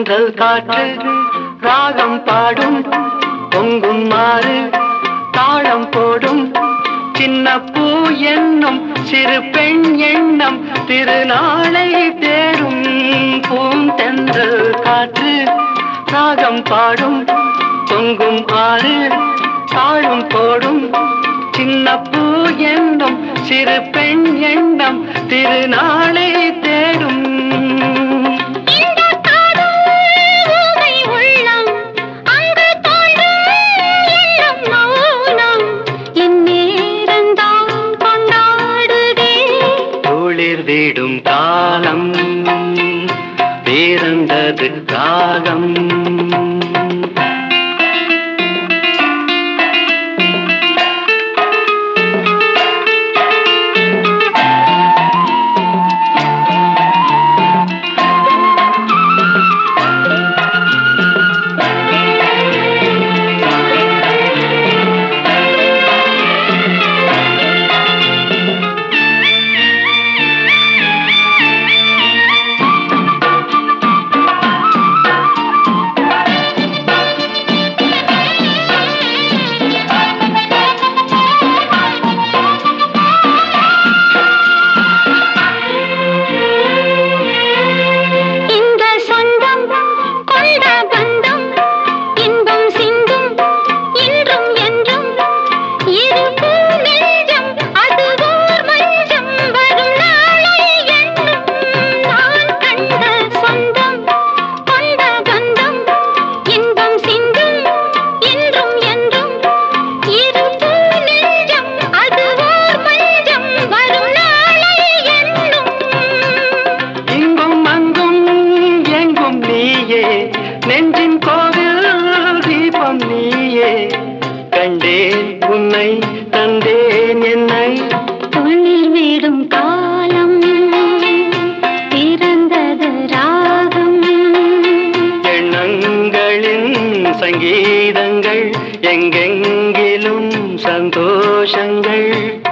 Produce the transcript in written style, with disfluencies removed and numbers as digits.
தென்றல் காற்று ராகம் பாடும் பொங்கும் மாறு தாளம் போடும் சின்ன பூ என்னும் சிறு பெண் எண்ணம் திருநாளை தேடும் பூந்தென்றல் காற்று ராகம் பாடும் பொங்கும் ஆறு தாளம் போடும் சின்ன பூ என்னும் சிறு பெண் எண்ணம் திருநாளை தேடும் விடும் காலம் பிறந்தது ராகம் நெஞ்சின் கோவில் தீபம் நீயே கண்டேன் உன்னை தந்தேன் என்னை தொழில் விடும் காலம் பிறந்தது ராகம் எண்ணங்களின் சங்கீதங்கள் எங்கெங்கிலும் சந்தோஷங்கள்